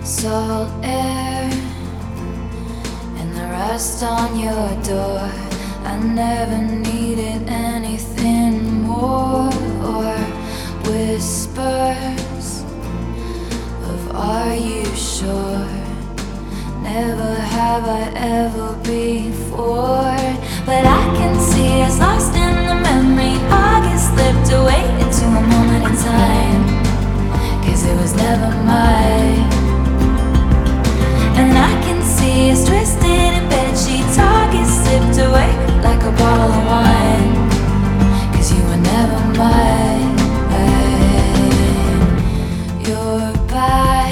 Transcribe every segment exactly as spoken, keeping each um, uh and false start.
salt air and the rust on your door. I never needed anything more, or whispers of "Are you sure?" Never have I ever before. But I can see us lost in the memory. August slipped away into a moment in time, 'cause it was never mine. And I can see us twisted in bedsheets. August slipped away like a bottle of wine, 'cause you were never mine. You're back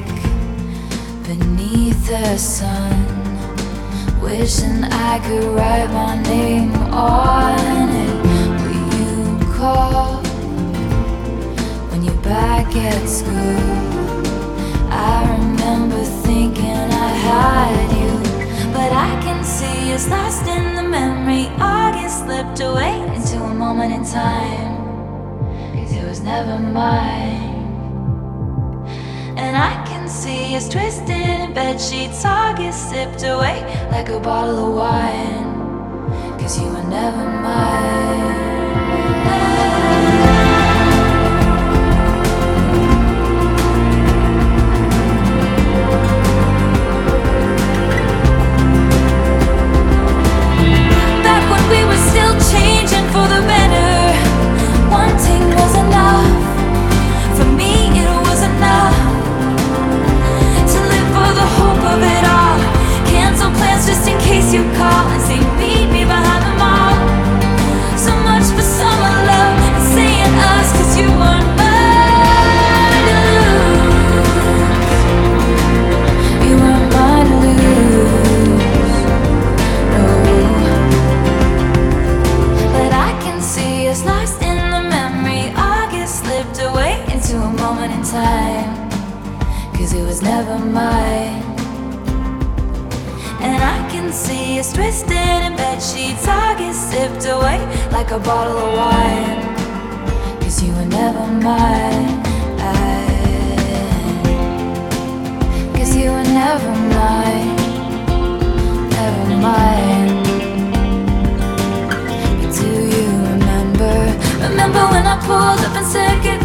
beneath the sun, wishing I could write my name on it. Will you call when you're back at school? I remember thinking I had you, but I can see us lost in the memory. August slipped away into a moment in time, 'cause it was never mine. And I can see us twisted in bedsheets. August sipped away like a bottle of wine, 'cause you were never mine. Back when we were still changing for the better, wanting was enough. For me it was enough the hope of it all. Cancel plans just in case you call and say meet me behind the mall. So much for summer love and saying us, 'cause you were mine to lose. You were mine to lose. No, but I can see us lost in the memory. August slipped away into a moment in time, 'cause it was never mine. And I can see us twisted in bedsheets. August sipped away like a bottle of wine, 'cause you were never mine. Cause you were never mine, never mine. But do you remember, remember when I pulled up and said goodbye?